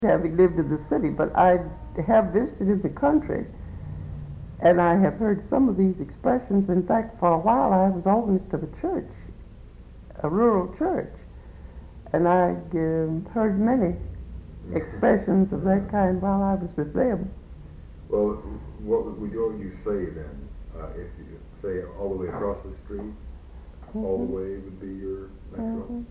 having lived in the city, but I have visited the country, and I have heard some of these expressions. In fact, for a while I was organist of a church, a rural church, and I heard many expressions of that kind while I was with them. Well, what would you say then? If you say all the way across the street, all the way would be your natural?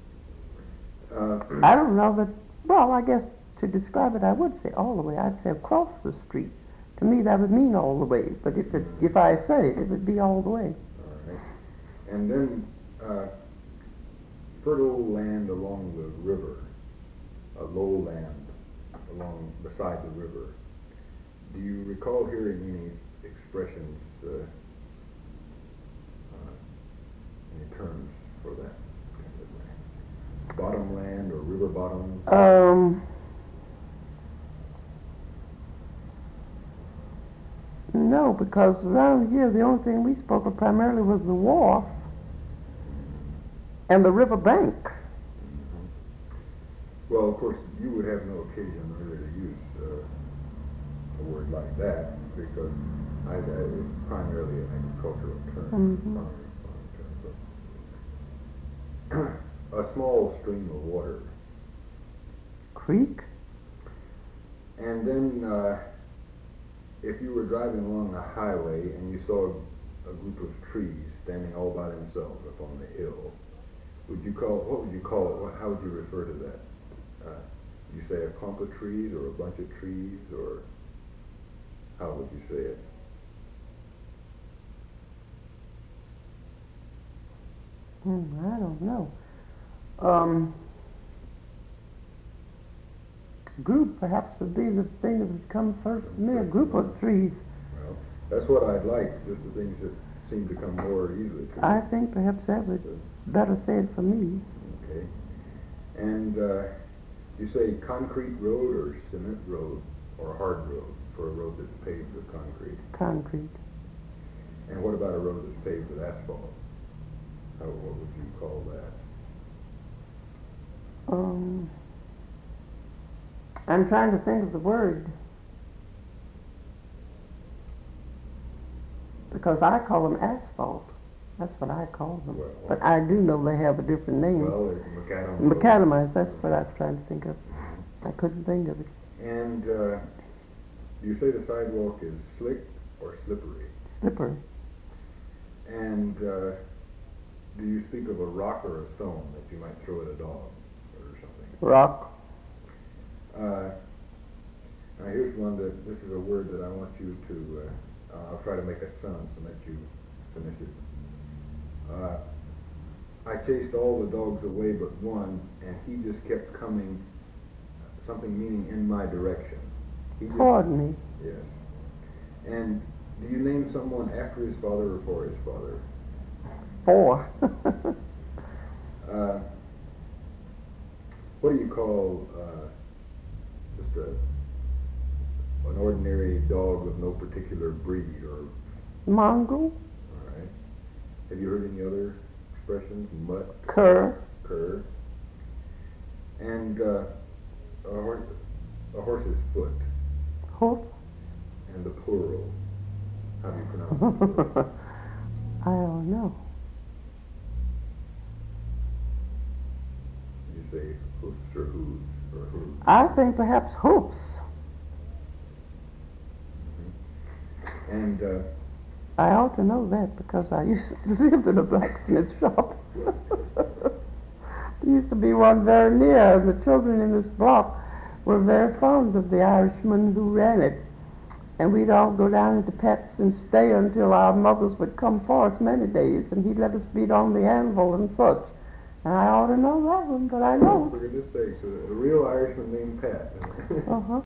I don't know, but, well, I guess to describe it, I would say all the way. I'd say across the street. To me, that would mean all the way, but if I said it, it would be all the way. All right. And then fertile land along the river, a lowland along beside the river. Do you recall hearing any expressions, any terms for that kind of land? Bottomland or river bottoms? No, because around here the only thing we spoke of primarily was the wharf and the river bank. Mm-hmm. Well, of course, you would have no occasion really to use a word like that because it's primarily an agricultural term. Mm-hmm. A small stream of water. Creek? And then if you were driving along a highway and you saw a group of trees standing all by themselves up on the hill, what would you call it? How would you refer to that? You say a clump of trees or a bunch of trees, or how would you say it? I don't know. Group perhaps would be the thing that would come first to me, a group of trees. Well, that's what I'd like, just the things that seem to come more easily to me. I think perhaps that would better say it for me. Okay. And you say concrete road or cement road or hard road for a road that's paved with concrete? Concrete. And what about a road that's paved with asphalt? What would you call that? I'm trying to think of the word, because I call them asphalt. That's what I call them. Well, but I do know they have a different name. Well, it's macadam. Macadamized, that's what I was trying to think of. I couldn't think of it. And you say the sidewalk is slick or slippery? Slippery. And do you speak of a rock or a stone that you might throw at a dog or something? Rock. Now here's one this is a word that I want you to, I'll try to make a sentence and let you finish it. I chased all the dogs away but one, and he just kept coming, something meaning in my direction. Toward me. Yes. And do you name someone after his father or for his father? For. What do you call just an ordinary dog of no particular breed or? Mongrel. All right. Have you heard any other expressions? Mutt. Cur. Cur. And a horse's foot. Hoof. And the plural. How do you pronounce it? I don't know. You say hoofs or hooves or hooves? I think perhaps hoofs. Mm-hmm. And I ought to know that because I used to live in a blacksmith shop. There used to be one very near, and the children in this block were very fond of the Irishman who ran it. And we'd all go down into Pat's and stay until our mothers would come for us many days, and he'd let us beat on the anvil and such. And I ought to know that one, but I don't. For goodness sakes, a real Irishman named Pat. Uh-huh.